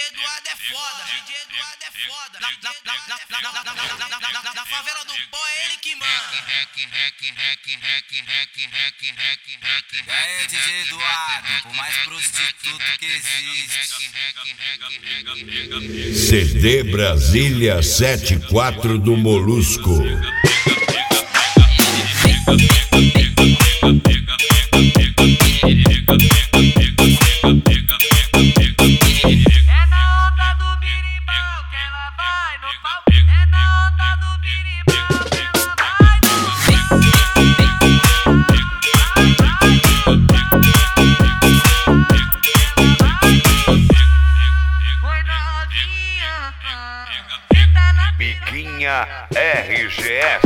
Eduardo é foda, DJ Eduardo é foda. Na favela do pó é ele que manda. E aí, DJ Eduardo, o mais prostituto que existe. CD Brasília 74 do Molusco. Piquinha RGS.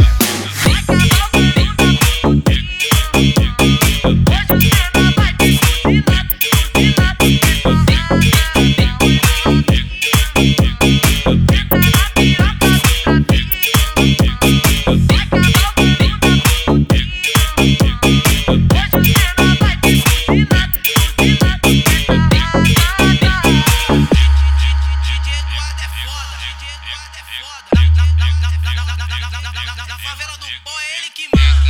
Na favela do pó é ele que manda.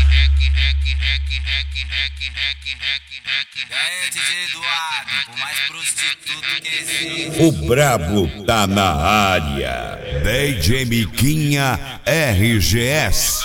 E aí, DJ Eduardo, o mais prostituto que existe. O brabo tá na área. DJ Miquinha RGS.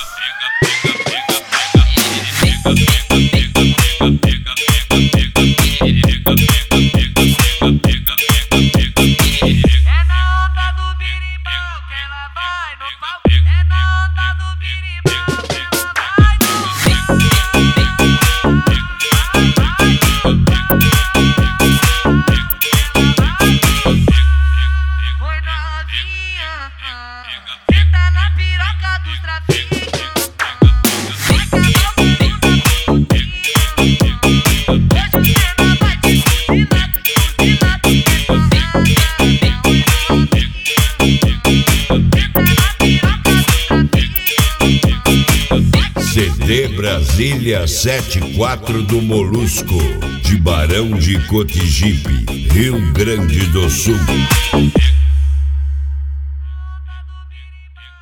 CD Brasília 74 do Molusco, de Barão de Cotigipe, Rio Grande do Sul.